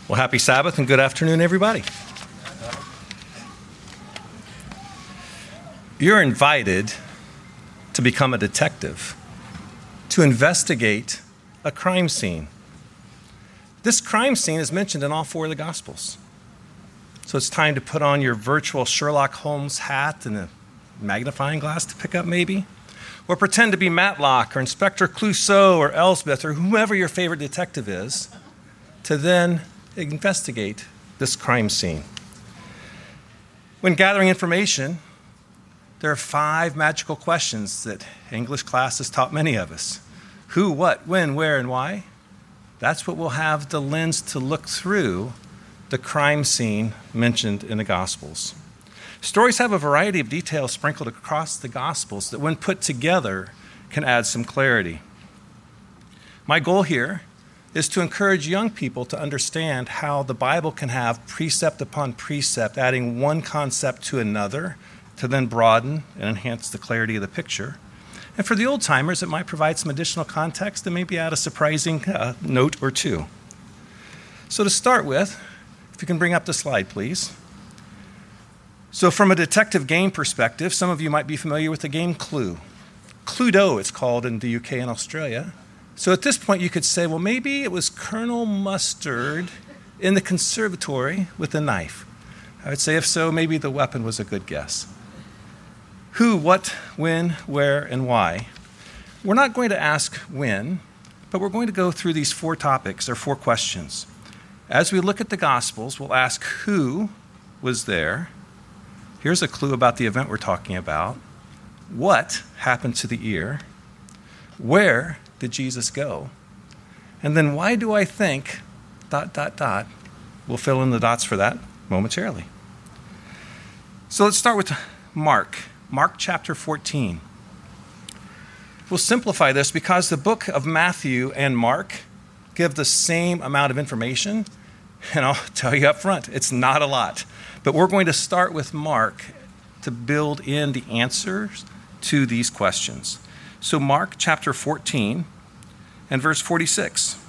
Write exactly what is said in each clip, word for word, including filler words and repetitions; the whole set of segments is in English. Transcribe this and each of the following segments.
Well, happy Sabbath and good afternoon, everybody. You're invited to become a detective, to investigate a crime scene. This crime scene is mentioned in all four of the Gospels. So it's time to put on your virtual Sherlock Holmes hat and a magnifying glass to pick up maybe, or pretend to be Matlock or Inspector Clouseau or Elsbeth or whomever your favorite detective is, to then investigate this crime scene. When gathering information, there are five magical questions that English class has taught many of us. Who, what, when, where, and why? That's what we'll have the lens to look through the crime scene mentioned in the Gospels. Stories have a variety of details sprinkled across the Gospels that when put together can add some clarity. My goal here is to encourage young people to understand how the Bible can have precept upon precept, adding one concept to another to then broaden and enhance the clarity of the picture. And for the old-timers, it might provide some additional context and maybe add a surprising uh, note or two. So to start with, if you can bring up the slide, please. So from a detective game perspective, some of you might be familiar with the game Clue. Cluedo, it's called in the U K and Australia. So at this point, you could say, well, maybe it was Colonel Mustard in the conservatory with a knife. I would say if so, maybe the weapon was a good guess. Who, what, when, where, and why. We're not going to ask when, but we're going to go through these four topics or four questions. As we look at the Gospels, we'll ask who was there. Here's a clue about the event we're talking about. What happened to the ear? Where did Jesus go? And then why do I think, dot, dot, dot. We'll fill in the dots for that momentarily. So let's start with Mark. Mark chapter fourteen. We'll simplify this because the book of Matthew and Mark give the same amount of information. And I'll tell you up front, it's not a lot. But we're going to start with Mark to build in the answers to these questions. So Mark chapter fourteen and verse forty-six.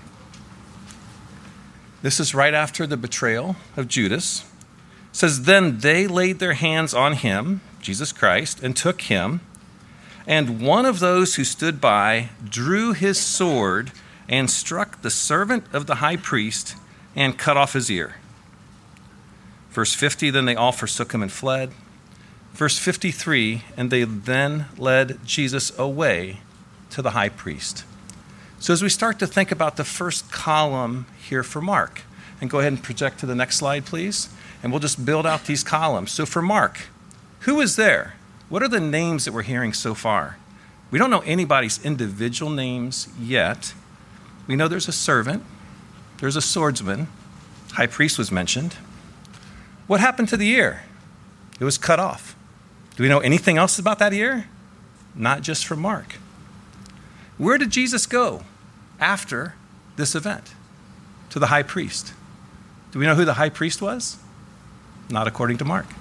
This is right after the betrayal of Judas. It says, then they laid their hands on him, Jesus Christ, and took him. And one of those who stood by drew his sword and struck the servant of the high priest and cut off his ear. Verse fifty, then they all forsook him and fled. Verse fifty-three, and they then led Jesus away to the high priest. So as we start to think about the first column here for Mark, and go ahead and project to the next slide, please, and we'll just build out these columns. So for Mark, who is there? What are the names that we're hearing so far? We don't know anybody's individual names yet. We know there's a servant, there's a swordsman, high priest was mentioned. What happened to the ear? It was cut off. Do we know anything else about that ear? Not just from Mark. Where did Jesus go after this event? To the high priest. Do we know who the high priest was? Not according to Mark.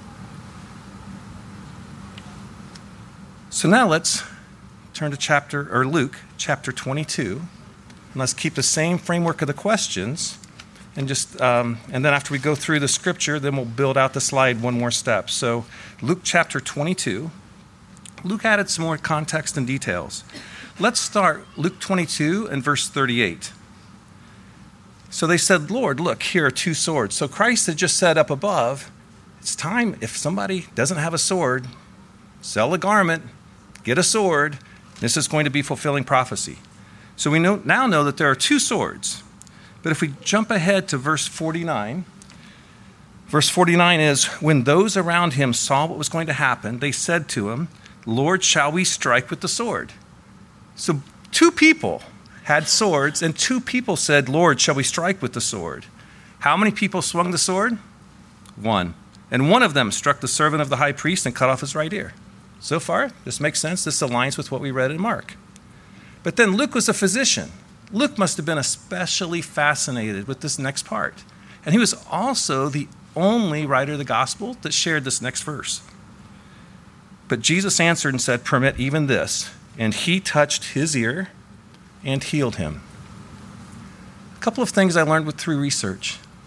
So now let's turn to chapter, or Luke chapter twenty-two. And let's keep the same framework of the questions. And just um, and then after we go through the scripture, then we'll build out the slide one more step. So Luke chapter twenty-two. Luke added some more context and details. Let's start Luke twenty-two and verse thirty-eight. So they said, Lord, look, here are two swords. So Christ had just said up above, it's time, if somebody doesn't have a sword, sell a garment, get a sword. This is going to be fulfilling prophecy. So we know, now know that there are two swords. But if we jump ahead to verse forty-nine, verse forty-nine is, when those around him saw what was going to happen, they said to him, Lord, shall we strike with the sword? So two people had swords, and two people said, Lord, shall we strike with the sword? How many people swung the sword? One. And one of them struck the servant of the high priest and cut off his right ear. So far, this makes sense. This aligns with what we read in Mark. But then Luke was a physician. Luke must have been especially fascinated with this next part. And he was also the only writer of the gospel that shared this next verse. But Jesus answered and said, permit even this. And he touched his ear and healed him. A couple of things I learned with through research.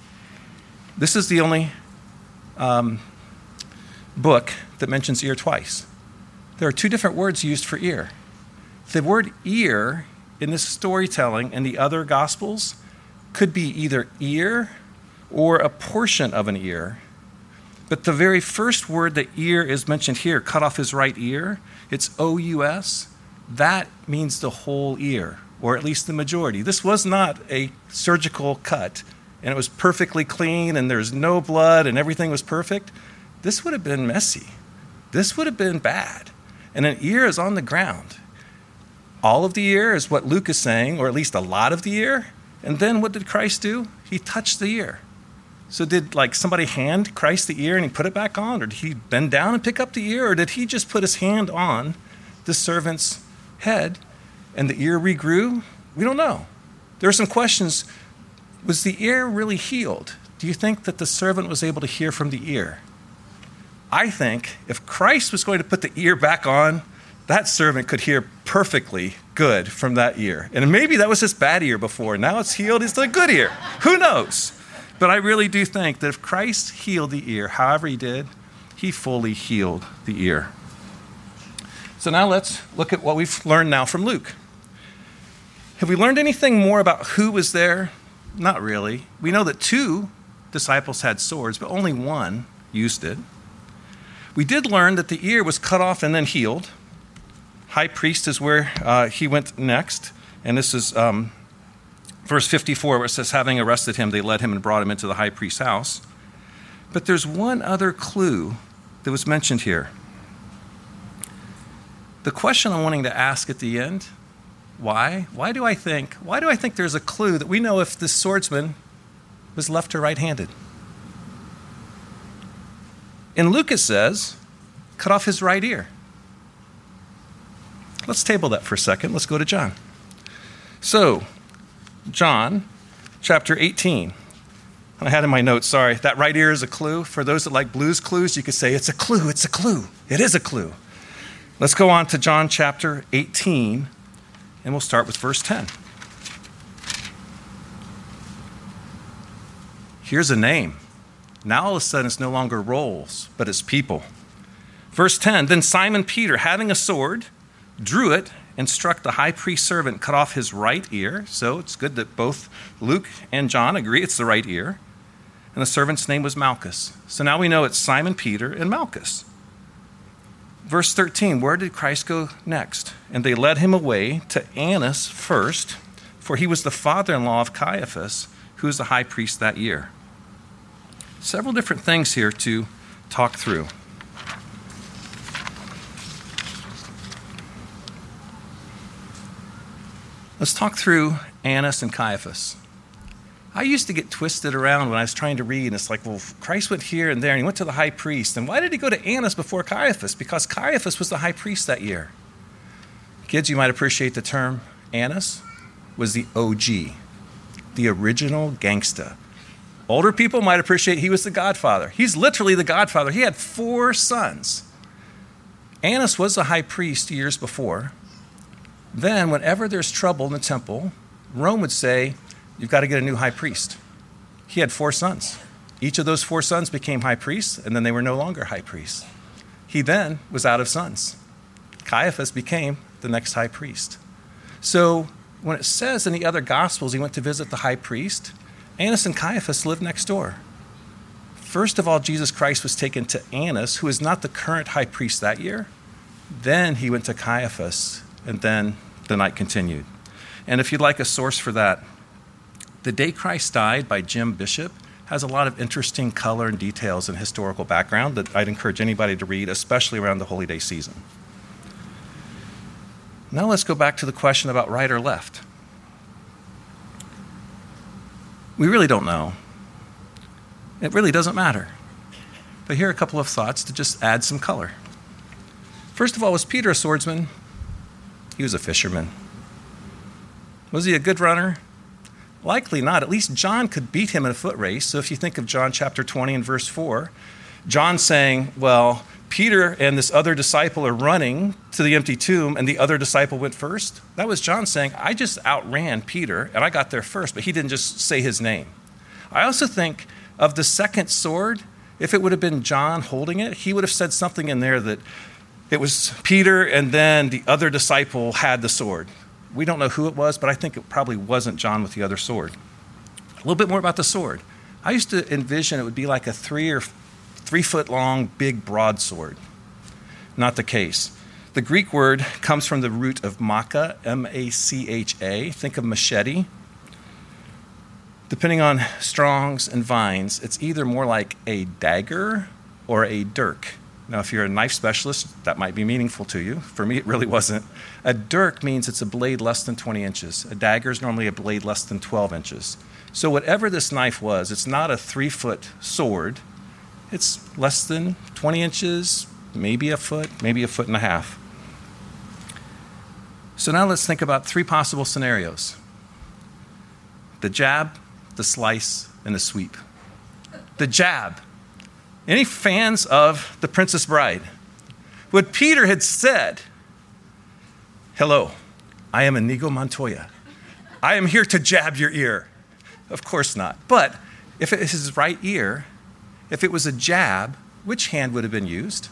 This is the only um, book that mentions ear twice. There are two different words used for ear. The word ear in this storytelling and the other Gospels could be either ear or a portion of an ear. But the very first word that ear is mentioned here, cut off his right ear, it's O U S. That means the whole ear, or at least the majority. This was not a surgical cut, and it was perfectly clean, and there's no blood, and everything was perfect. This would have been messy. This would have been bad. And an ear is on the ground. All of the ear is what Luke is saying, or at least a lot of the ear. And then what did Christ do? He touched the ear. So did like somebody hand Christ the ear and he put it back on? Or did he bend down and pick up the ear? Or did he just put his hand on the servant's head and the ear regrew? We don't know. There are some questions. Was the ear really healed? Do you think that the servant was able to hear from the ear? I think if Christ was going to put the ear back on, that servant could hear perfectly good from that ear. And maybe that was his bad ear before. Now it's healed, it's a good ear. Who knows? But I really do think that if Christ healed the ear, however he did, he fully healed the ear. So now let's look at what we've learned now from Luke. Have we learned anything more about who was there? Not really. We know that two disciples had swords, but only one used it. We did learn that the ear was cut off and then healed. High priest is where uh, he went next. And this is um, verse fifty-four, where it says, having arrested him, they led him and brought him into the high priest's house. But there's one other clue that was mentioned here. The question I'm wanting to ask at the end, why? Why do I think, why do I think there's a clue that we know if this swordsman was left or right-handed? In Luke it says, cut off his right ear. Let's table that for a second. Let's go to John. So, John chapter eighteen. I had in my notes, sorry, that right ear is a clue. For those that like Blue's Clues, you could say it's a clue, it's a clue. It is a clue. Let's go on to John chapter eighteen, and we'll start with verse ten. Here's a name. Now all of a sudden it's no longer roles, but it's people. Verse ten, then Simon Peter, having a sword, drew it and struck the high priest's servant, cut off his right ear. So it's good that both Luke and John agree it's the right ear. And the servant's name was Malchus. So now we know it's Simon Peter and Malchus. Verse thirteen, where did Christ go next? And they led him away to Annas first, for he was the father-in-law of Caiaphas, who was the high priest that year. Several different things here to talk through. Let's talk through Annas and Caiaphas. I used to get twisted around when I was trying to read, and it's like, well, Christ went here and there, and he went to the high priest. And why did he go to Annas before Caiaphas? Because Caiaphas was the high priest that year. Kids, you might appreciate the term. Annas was the O G, the original gangsta. Older people might appreciate he was the godfather. He's literally the godfather. He had four sons. Annas was the high priest years before. Then, whenever there's trouble in the temple, Rome would say, you've got to get a new high priest. He had four sons. Each of those four sons became high priests, and then they were no longer high priests. He then was out of sons. Caiaphas became the next high priest. So when it says in the other Gospels he went to visit the high priest, Annas and Caiaphas lived next door. First of all, Jesus Christ was taken to Annas, who is not the current high priest that year. Then he went to Caiaphas, and then the night continued. And if you'd like a source for that, The Day Christ Died by Jim Bishop has a lot of interesting color and details and historical background that I'd encourage anybody to read, especially around the Holy Day season. Now let's go back to the question about right or left. We really don't know. It really doesn't matter. But here are a couple of thoughts to just add some color. First of all, was Peter a swordsman? He was a fisherman. Was he a good runner? Likely not. At least John could beat him in a foot race. So if you think of John chapter twenty and verse four, John saying, well, Peter and this other disciple are running to the empty tomb, and the other disciple went first. That was John saying, I just outran Peter, and I got there first, but he didn't just say his name. I also think Of the second sword, if it would have been John holding it, he would have said something in there that it was Peter and then the other disciple had the sword. We don't know who it was, but I think it probably wasn't John with the other sword. A little bit more about the sword. I used to envision it would be like a three or three foot long, big broadsword. Not the case. The Greek word comes from the root of macha, M A C H A. Think of machete. Depending on Strong's and Vine's, it's either more like a dagger or a dirk. Now, if you're a knife specialist, that might be meaningful to you. For me, it really wasn't. A dirk means it's a blade less than twenty inches. A dagger is normally a blade less than twelve inches. So whatever this knife was, it's not a three-foot sword. It's less than twenty inches, maybe a foot, maybe a foot and a half. So now let's think about three possible scenarios. The jab, the slice, and the sweep. The jab. Any fans of The Princess Bride? What Peter had said, hello, I am Inigo Montoya. I am here to jab your ear. Of course not. But if it is his right ear, if it was a jab, which hand would have been used?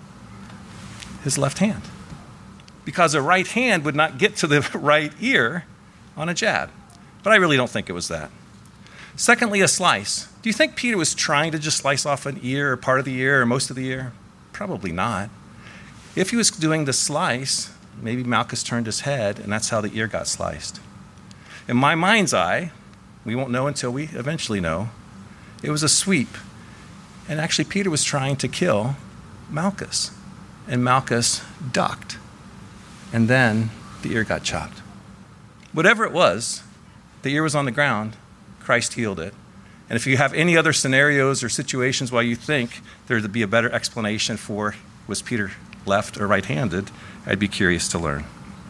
His left hand. Because a right hand would not get to the right ear on a jab. But I really don't think it was that. Secondly, a slice. Do you think Peter was trying to just slice off an ear or part of the ear or most of the ear? Probably not. If he was doing the slice, maybe Malchus turned his head and that's how the ear got sliced. In my mind's eye, we won't know until we eventually know, it was a sweep. And actually Peter was trying to kill Malchus. And Malchus ducked. And then the ear got chopped. Whatever it was, the ear was on the ground. Christ healed it. And if you have any other scenarios or situations where you think there would be a better explanation for was Peter left or right-handed, I'd be curious to learn.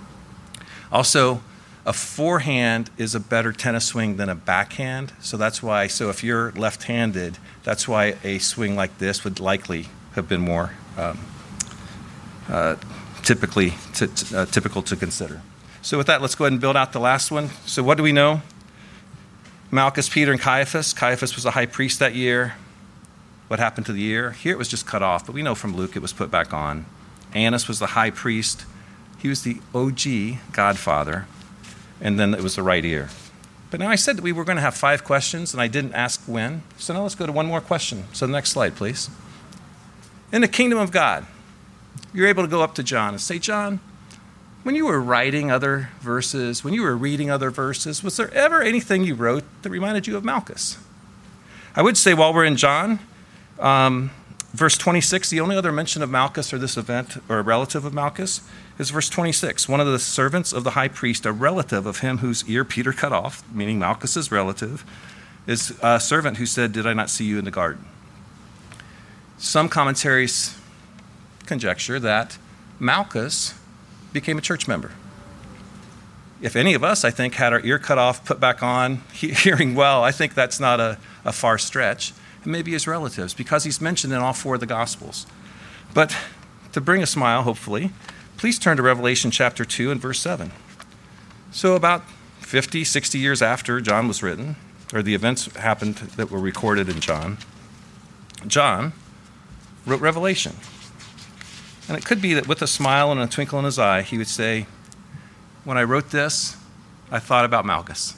Also, a forehand is a better tennis swing than a backhand. So that's why, so if you're left-handed, that's why a swing like this would likely have been more um, uh, typically t- t- uh, typical to consider. So with that, let's go ahead and build out the last one. So what do we know? Malchus, Peter, and Caiaphas. Caiaphas was a high priest that year. What happened to the ear? Here it was just cut off, but we know from Luke it was put back on. Annas was the high priest. He was the O G godfather. And then it was the right ear. But now I said that we were going to have five questions, and I didn't ask when. So now let's go to one more question. So the next slide, please. In the kingdom of God, you're able to go up to John and say, John, when you were writing other verses, when you were reading other verses, was there ever anything you wrote that reminded you of Malchus? I would say while we're in John, um, verse twenty-six, the only other mention of Malchus or this event or a relative of Malchus is verse twenty-six. One of the servants of the high priest, a relative of him whose ear Peter cut off, meaning Malchus's relative, is a servant who said, did I not see you in the garden? Some commentaries conjecture that Malchus became a church member. If any of us, I think, had our ear cut off, put back on, he- hearing well, I think that's not a, a far stretch. And maybe his relatives, because he's mentioned in all four of the Gospels. But to bring a smile, hopefully, please turn to Revelation chapter two and verse seven. So about fifty, sixty years after John was written, or the events happened that were recorded in John, John wrote Revelation. And it could be that with a smile and a twinkle in his eye, he would say, when I wrote this, I thought about Malchus.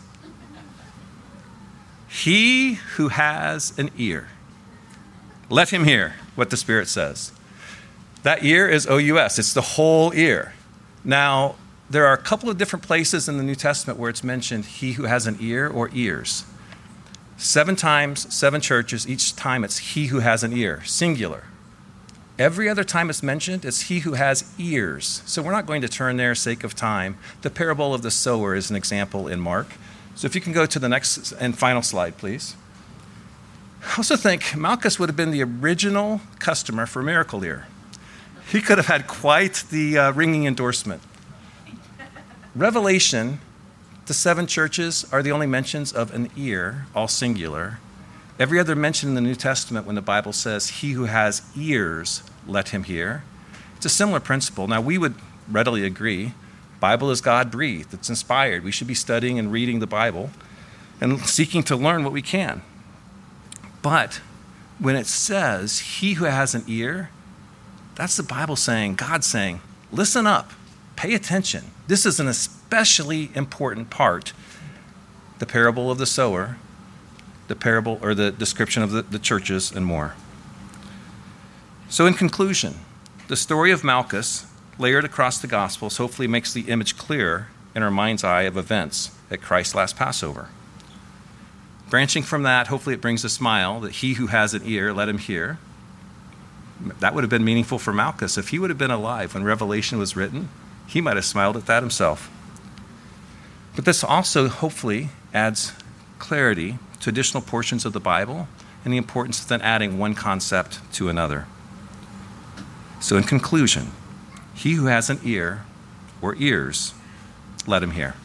He who has an ear, let him hear what the Spirit says. That ear is O U S. It's the whole ear. Now, there are a couple of different places in the New Testament where it's mentioned he who has an ear or ears. Seven times, seven churches, each time it's he who has an ear, singular. Every other time it's mentioned, it's he who has ears. So we're not going to turn there sake of time. The parable of the sower is an example in Mark. So if you can go to the next and final slide, please. I also think Malchus would have been the original customer for Miracle Ear. He could have had quite the uh, ringing endorsement. Revelation, the seven churches are the only mentions of an ear, all singular. Every other mention in the New Testament when the Bible says, he who has ears, let him hear. It's a similar principle. Now, we would readily agree, Bible is God-breathed. It's inspired. We should be studying and reading the Bible and seeking to learn what we can. But when it says, he who has an ear, that's the Bible saying, God saying, listen up, pay attention. This is an especially important part. The parable of the sower, the parable or the description of the, the churches, and more. So in conclusion, the story of Malchus, layered across the Gospels, hopefully makes the image clearer in our mind's eye of events at Christ's last Passover. Branching from that, hopefully it brings a smile that he who has an ear, let him hear. That would have been meaningful for Malchus. If he would have been alive when Revelation was written, he might have smiled at that himself. But this also hopefully adds clarity to additional portions of the Bible and the importance of then adding one concept to another. So in conclusion, he who has an ear or ears, let him hear.